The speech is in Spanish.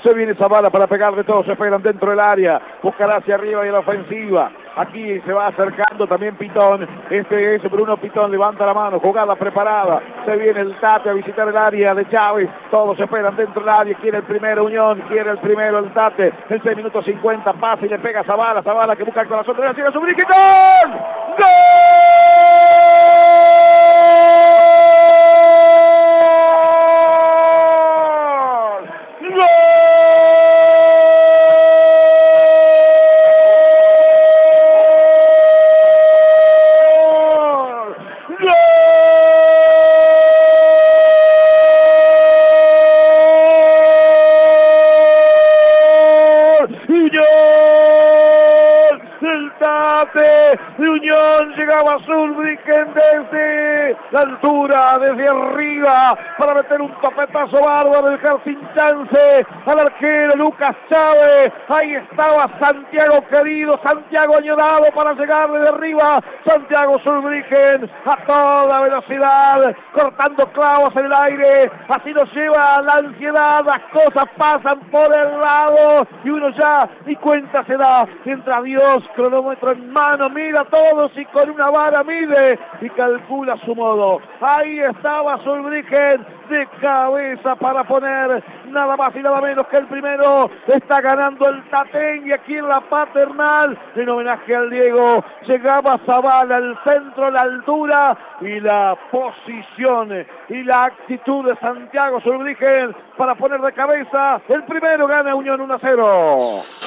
Se viene Zavala para pegarle, todos se esperan dentro del área. Buscará hacia arriba y a la ofensiva. Aquí se va acercando también Pitón. Este es Bruno Pitón, levanta la mano, jugada preparada. Se viene el Tate a visitar el área de Chávez. Todos se esperan dentro del área. Quiere el primero Unión, quiere el primero el Tate. En 6 minutos 50 pasa y le pega a Zavala. Zavala que busca el corazón de la llega su Pitón. ¡Gol! De Unión llegaba Zurbriggen desde la altura, desde arriba, para meter un topetazo bárbaro, dejar sin chance al arquero Lucas Chávez. Ahí estaba Santiago querido, Santiago añorado para llegar desde arriba. Santiago Zurbriggen a toda velocidad, cortando clavos en el aire. Así nos lleva la ansiedad, las cosas pasan por el lado y uno ya ni cuenta se da. Entra Dios, cronómetro en mano, mira a todos y con una vara mide y calcula su modo. Ahí estaba Zurbriggen de cabeza para poner nada más y nada menos que el primero. Está ganando el Tatén y aquí en la Paternal, en homenaje al Diego, llegaba Zavala al centro, la altura y la posición y la actitud de Santiago Zurbriggen para poner de cabeza. El primero gana Unión 1-0.